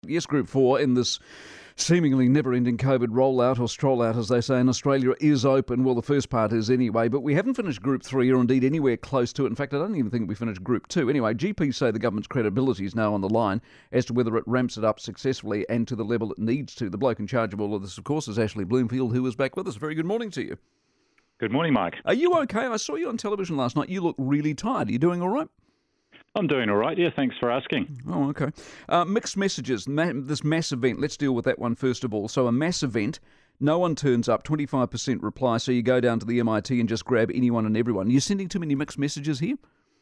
Yes, Group 4 in this seemingly never-ending COVID rollout or stroll out, as they say in Australia, is open. Well, the first part is anyway, but we haven't finished Group 3 or indeed anywhere close to it. In fact, I don't even think we finished Group 2. Anyway, GPs say the government's credibility is now on the line as to whether it ramps it up successfully and to the level it needs to. The bloke in charge of all of this, of course, is Ashley Bloomfield, who is back with us. Very good morning to you. Good morning, Mike. Are you okay? I saw you on television last night. You look really tired. Are you doing all right? I'm doing all right. Yeah, thanks for asking. Oh, okay. Mixed messages. This mass event. Let's deal with that one first of all. So a mass event, no one turns up, 25% reply, so you go down to the MIT and just grab anyone and everyone. You're sending too many mixed messages here?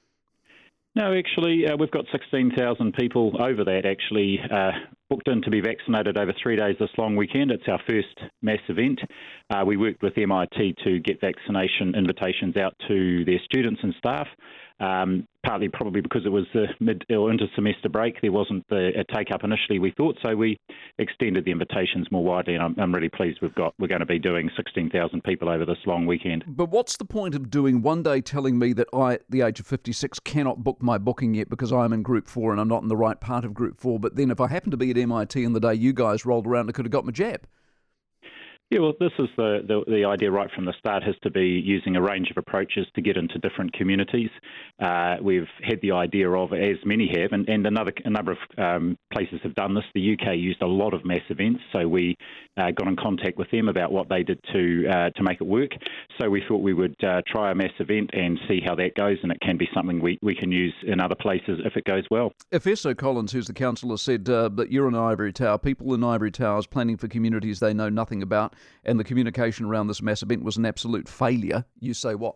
No, actually, we've got 16,000 people over that actually booked in to be vaccinated over 3 days this long weekend. It's our first mass event. We worked with MIT to get vaccination invitations out to their students and staff. Partly probably because it was the mid or inter-semester break, there wasn't a take-up initially we thought, so we extended the invitations more widely, and I'm really pleased we're going to be doing 16,000 people over this long weekend. But what's the point of doing one day telling me that I, at the age of 56, cannot book my booking yet because I'm in Group 4 and I'm not in the right part of Group 4, but then if I happen to be at MIT on the day you guys rolled around, I could have got my jab? Yeah, well, this is the idea right from the start, has to be using a range of approaches to get into different communities. We've had the idea of, as many have, and a number of places have done this. The UK used a lot of mass events, so we got in contact with them about what they did to make it work. So we thought we would try a mass event and see how that goes, and it can be something we can use in other places if it goes well. If Esso Collins, who's the councillor, said that you're in Ivory Tower, people in Ivory Towers planning for communities they know nothing about, and the communication around this mass event was an absolute failure, you say what?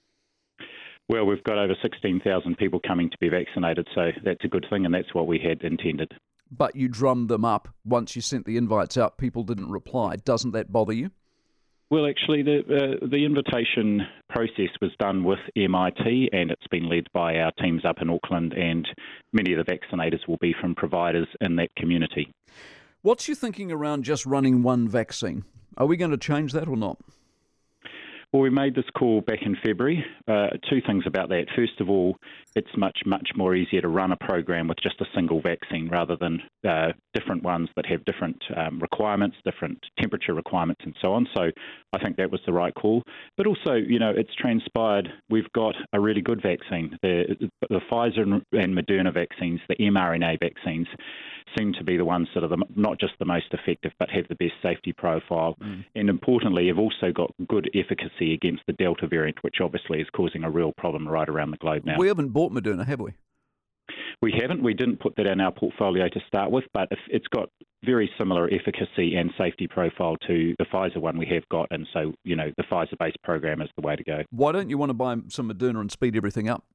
Well, we've got over 16,000 people coming to be vaccinated, so that's a good thing, and that's what we had intended. But you drummed them up. Once you sent the invites out, people didn't reply. Doesn't that bother you? Well, actually, the invitation process was done with MIT, and it's been led by our teams up in Auckland, and many of the vaccinators will be from providers in that community. What's your thinking around just running one vaccine? Are we going to change that or not? Well, we made this call back in February. Two things about that. First of all, it's much more easier to run a program with just a single vaccine rather than different ones that have different requirements, different temperature requirements and so on. So I think that was the right call. But also, it's transpired we've got a really good vaccine. The Pfizer and Moderna vaccines, the mRNA vaccines, seem to be the ones that are not just the most effective but have the best safety profile, and importantly have also got good efficacy against the Delta variant, which obviously is causing a real problem right around the globe now. We haven't bought Moderna, have we? We haven't. We didn't put that in our portfolio to start with, but it's got very similar efficacy and safety profile to the Pfizer one we have got, and so, the Pfizer-based program is the way to go. Why don't you want to buy some Moderna and speed everything up?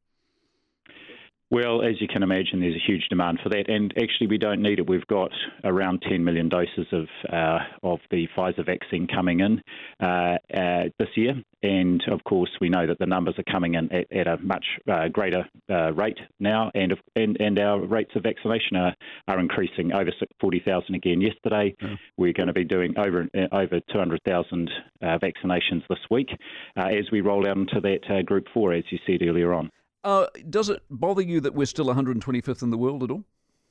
Well, as you can imagine, there's a huge demand for that, and actually we don't need it. We've got around 10 million doses of the Pfizer vaccine coming in this year, and of course we know that the numbers are coming in at a much greater rate now, and our rates of vaccination are increasing. Over 40,000 again yesterday. We're going to be doing over 200,000 vaccinations this week as we roll out into that Group 4, as you said earlier on. Does it bother you that we're still 125th in the world at all?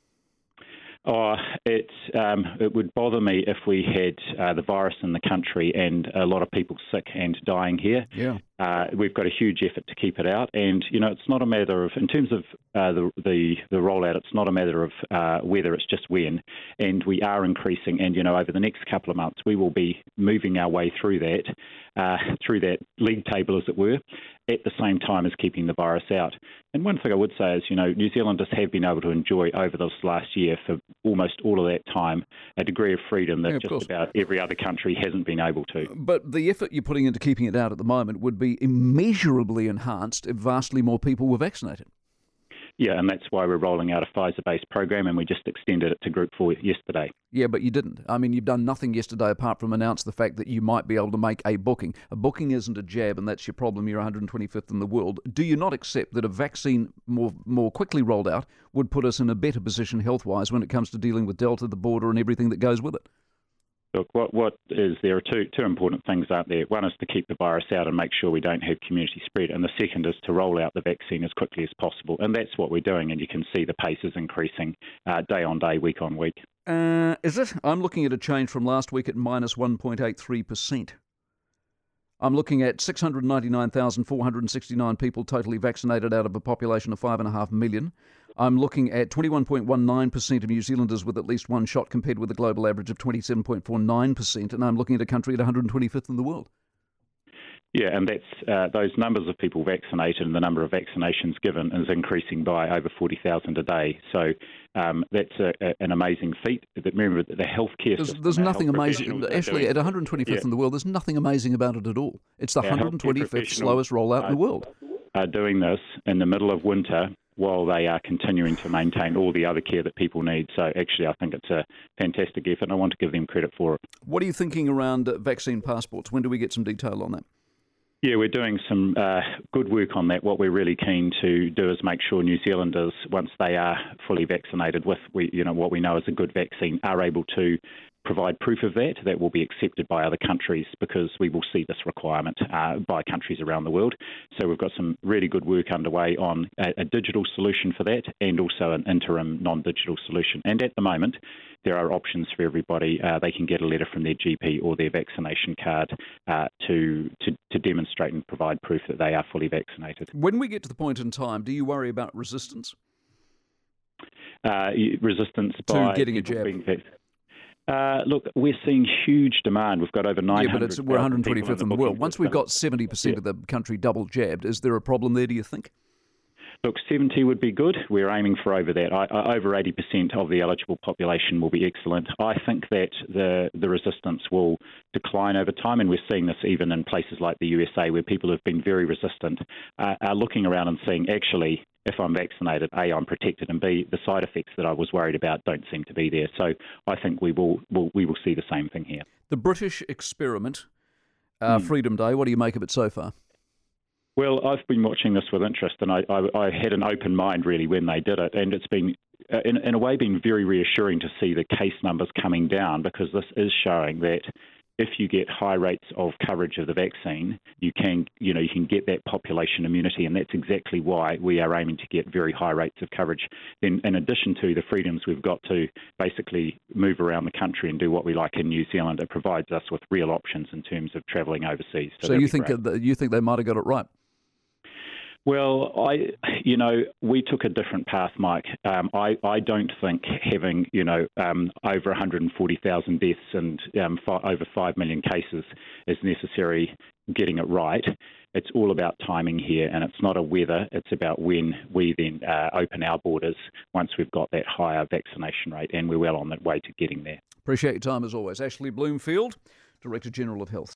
It would bother me if we had the virus in the country and a lot of people sick and dying here. Yeah. We've got a huge effort to keep it out, and it's not a matter of, in terms of the rollout, it's not a matter of whether, it's just when. And we are increasing, and over the next couple of months we will be moving our way through that league table, as it were, at the same time as keeping the virus out. And one thing I would say is, New Zealanders have been able to enjoy over this last year, for almost all of that time, a degree of freedom that just about every other country hasn't been able to. But the effort you're putting into keeping it out at the moment would be immeasurably enhanced if vastly more people were vaccinated. Yeah, and that's why we're rolling out a Pfizer-based program, and we just extended it to Group 4 yesterday. Yeah, but you didn't. I mean, you've done nothing yesterday apart from announce the fact that you might be able to make a booking. A booking isn't a jab, and that's your problem. You're 125th in the world. Do you not accept that a vaccine more quickly rolled out would put us in a better position health-wise when it comes to dealing with Delta, the border, and everything that goes with it? Look, there are two important things, aren't there? One is to keep the virus out and make sure we don't have community spread, and the second is to roll out the vaccine as quickly as possible, and that's what we're doing, and you can see the pace is increasing day on day, week on week. Is it? I'm looking at a change from last week at minus 1.83%. I'm looking at 699,469 people totally vaccinated out of a population of 5.5 million. I'm looking at 21.19% of New Zealanders with at least one shot compared with the global average of 27.49%, and I'm looking at a country at 125th in the world. Yeah, and that's those numbers of people vaccinated and the number of vaccinations given is increasing by over 40,000 a day. So that's an amazing feat. Remember, the healthcare system... There's nothing amazing. Actually, at 125th in the world, there's nothing amazing about it at all. It's the 125th slowest rollout in the world. Are doing this in the middle of winter while they are continuing to maintain all the other care that people need. So actually, I think it's a fantastic effort, and I want to give them credit for it. What are you thinking around vaccine passports? When do we get some detail on that? Yeah, we're doing some good work on that. What we're really keen to do is make sure New Zealanders, once they are fully vaccinated with what we know is a good vaccine, are able to provide proof of that. That will be accepted by other countries because we will see this requirement by countries around the world. So we've got some really good work underway on a digital solution for that and also an interim non-digital solution. And at the moment, there are options for everybody. They can get a letter from their GP or their vaccination card to demonstrate and provide proof that they are fully vaccinated. When we get to the point in time, do you worry about resistance? Resistance by getting a jab. Look, we're seeing huge demand. We've got over 900. Yeah, but we're 125th in the world. Once we've got 70% of the country double jabbed, is there a problem there, do you think? Look, 70 would be good. We're aiming for over that. Over 80% of the eligible population will be excellent. I think that the resistance will decline over time, and we're seeing this even in places like the USA where people have been very resistant, are looking around and saying, actually, if I'm vaccinated, A, I'm protected, and B, the side effects that I was worried about don't seem to be there. So I think we will see the same thing here. The British experiment, Freedom Day, what do you make of it so far? Well, I've been watching this with interest, and I had an open mind, really, when they did it. And it's been, in a way, been very reassuring to see the case numbers coming down, because this is showing that if you get high rates of coverage of the vaccine, you can get that population immunity, and that's exactly why we are aiming to get very high rates of coverage. Then, in addition to the freedoms we've got to basically move around the country and do what we like in New Zealand, it provides us with real options in terms of travelling overseas. So you think they might have got it right? Well, we took a different path, Mike. I don't think having, over 140,000 deaths and over 5 million cases is necessary getting it right. It's all about timing here, and it's not a whether, it's about when we then open our borders once we've got that higher vaccination rate, and we're well on that way to getting there. Appreciate your time as always. Ashley Bloomfield, Director General of Health.